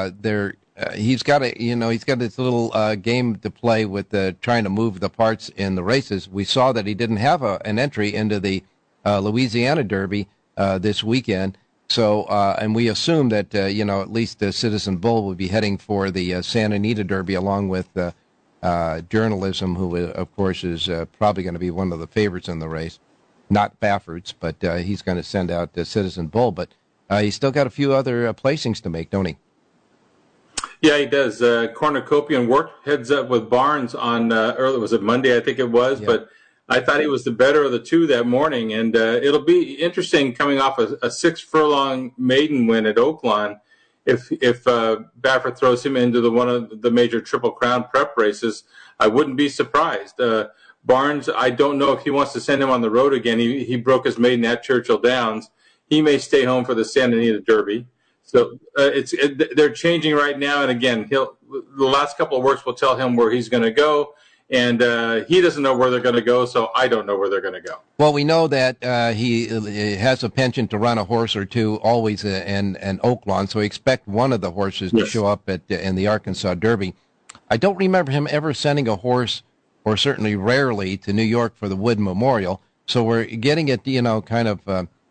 he's got this little game to play with trying to move the parts in the races. We saw that he didn't have an entry into the Louisiana Derby this weekend. So, and we assume that at least Citizen Bull will be heading for the Santa Anita Derby along with Journalism, who of course is probably going to be one of the favorites in the race. Not Baffert's, but he's going to send out Citizen Bull. But he's still got a few other placings to make, don't he?
Yeah, he does. Cornucopian heads up with Barnes on was it Monday? I think it was. Yeah. But I thought he was the better of the two that morning, and it'll be interesting coming off a 6-furlong maiden win at Oaklawn. If Baffert throws him into one of the major Triple Crown prep races, I wouldn't be surprised. Barnes, I don't know if he wants to send him on the road again. He broke his maiden at Churchill Downs. He may stay home for the Santa Anita Derby. So they're changing right now, and again, the last couple of works will tell him where he's going to go, and he doesn't know where they're going to go, so I don't know where they're going to go.
Well, we know that he has a penchant to run a horse or two always in Oaklawn, so we expect one of the horses to show up in the Arkansas Derby. I don't remember him ever sending a horse, or certainly rarely, to New York for the Wood Memorial, so we're getting it, kind of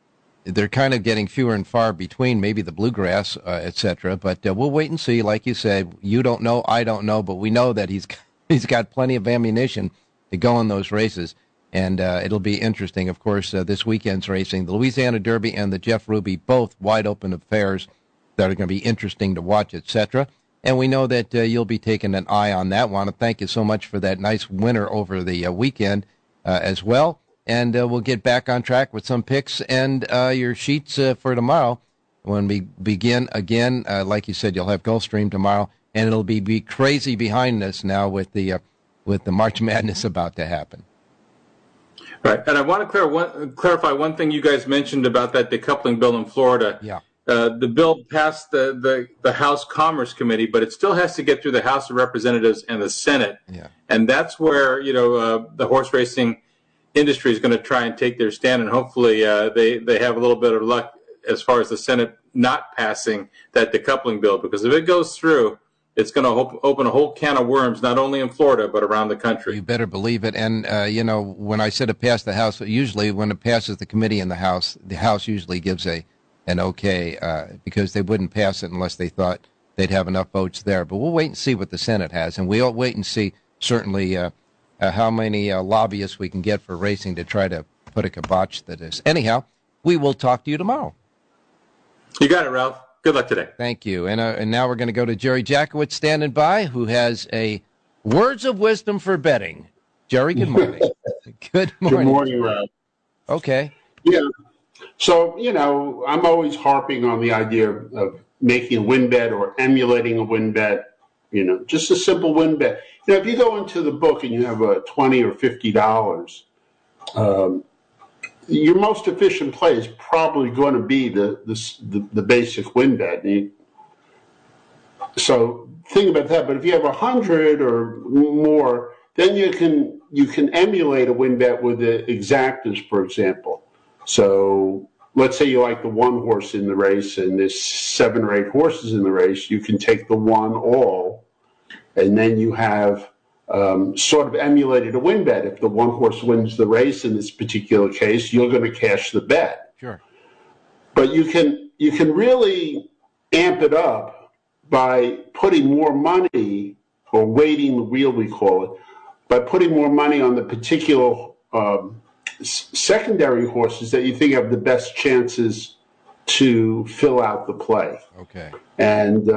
they're kind of getting fewer and far between, maybe the bluegrass, etc. But we'll wait and see. Like you said, you don't know, I don't know, but we know that he's got plenty of ammunition to go in those races. And it'll be interesting. Of course, this weekend's racing, the Louisiana Derby and the Jeff Ruby, both wide open affairs that are going to be interesting to watch, etc. And we know that you'll be taking an eye on that one. Thank you so much for that nice winner over the weekend as well. And we'll get back on track with some picks and your sheets for tomorrow. When we begin again, like you said, you'll have Gulfstream tomorrow, and it'll be crazy behind us now with the March Madness about to happen.
Right, and I want to clarify one thing you guys mentioned about that decoupling bill in Florida.
Yeah.
The bill passed the House Commerce Committee, but it still has to get through the House of Representatives and the Senate.
Yeah.
And that's where, the horse racing industry is going to try and take their stand, and hopefully they have a little bit of luck as far as the Senate not passing that decoupling bill, because if it goes through, it's going to open a whole can of worms, not only in Florida, but around the country.
You better believe it. And, when I said it passed the House, usually when it passes the committee in the House usually gives an okay, because they wouldn't pass it unless they thought they'd have enough votes there. But we'll wait and see what the Senate has. And we'll wait and see, certainly, how many lobbyists we can get for racing to try to put a kibosh to this. Anyhow, we will talk to you tomorrow.
You got it, Ralph. Good luck today.
Thank you. And now we're going to go to Jerry Jackowitz standing by, who has a words of wisdom for betting. Jerry, good morning. Good morning.
Good morning, Ralph.
Okay.
Yeah. So, I'm always harping on the idea of making a win bet or emulating a win bet, just a simple win bet. If you go into the book and you have a $20 or $50, your most efficient play is probably going to be the basic win bet. So think about that. But if you have 100 or more, then you can emulate a win bet with the exactas, for example. So let's say you like the one horse in the race and there's 7 or 8 horses in the race. You can take the one all, and then you have sort of emulated a win bet. If the one horse wins the race in this particular case, you're going to cash the bet.
Sure.
But you can really amp it up by putting more money, or weighting the wheel, we call it, by putting more money on the particular secondary horses that you think have the best chances to fill out the play.
Okay.
And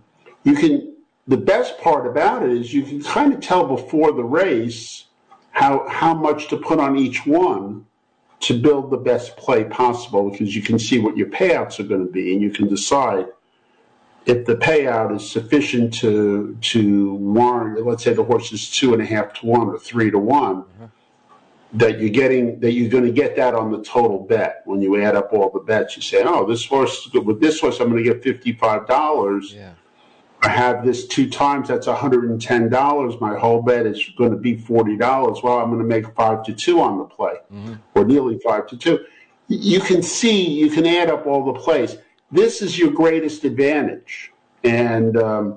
the best part about it is you can kind of tell before the race how much to put on each one to build the best play possible, because you can see what your payouts are going to be, and you can decide if the payout is sufficient to warrant, let's say the horse is 2.5 to 1 or 3 to 1, that you're going to get that on the total bet. When you add up all the bets, you say, with this horse, I'm going to get $55.
Yeah.
I have this 2 times, that's $110. My whole bet is going to be $40. Well, I'm going to make 5 to 2 on the play, or nearly 5 to 2. You can add up all the plays. This is your greatest advantage. And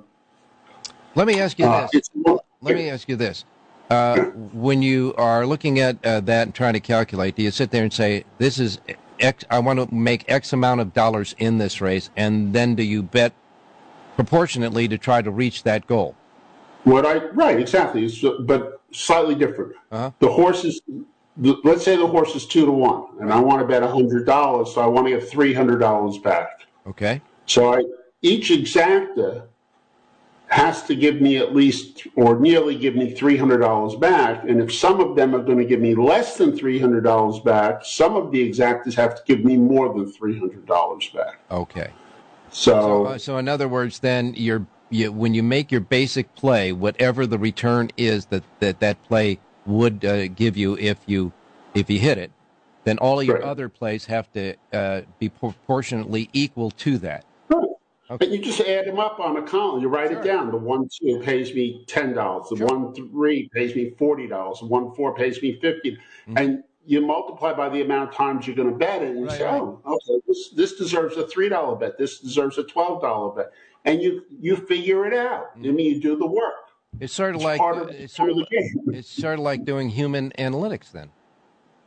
let me ask you this. When you are looking at that and trying to calculate, do you sit there and say, this is X, I want to make X amount of dollars in this race, and then do you bet proportionately to try to reach that goal?
Right, exactly, but slightly different. The horses, let's say the horse is 2 to 1, and I want to bet $100, so I want to get $300 back.
Okay.
So each exacta has to give me at least, or nearly give me $300 back, and if some of them are going to give me less than $300 back, some of the exactas have to give me more than $300 back.
Okay.
So
in other words, then when you make your basic play, whatever the return is that play would give you if you hit it, then all of your other plays have to be proportionately equal to that.
Right. Okay. And you just add them up on a column. You write it down. The 1-2 pays me $10. The 1-3 pays me $40. The 1-4 pays me $50. And you multiply by the amount of times you're going to bet it, and you say, okay, this deserves a $3 bet. This deserves a $12 bet. And you figure it out. I mean, you do the work.
It's sort of like doing human analytics then.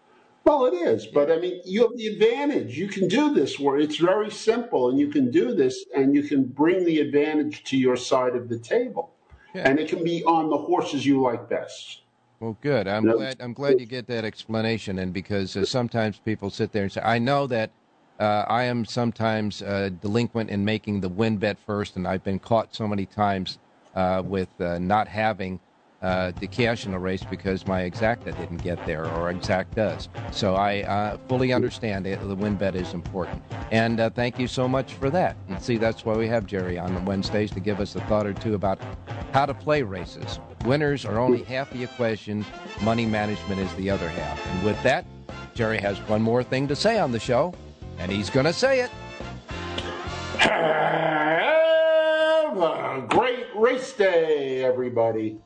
Well, it is, but I mean, you have the advantage. You can do this where it's very simple, and you can do this, and you can bring the advantage to your side of the table, and it can be on the horses you like best.
Well, good. I'm glad you get that explanation, and because sometimes people sit there and say, I know that I am sometimes delinquent in making the win bet first, and I've been caught so many times with not having the cash in a race because my exacta didn't get there, or exact does. So I fully understand the win bet is important. And thank you so much for that. And see, that's why we have Jerry on Wednesdays, to give us a thought or two about how to play races. Winners are only half the equation. Money management is the other half. And with that, Jerry has one more thing to say on the show, and he's going to say it.
Have a great race day, everybody.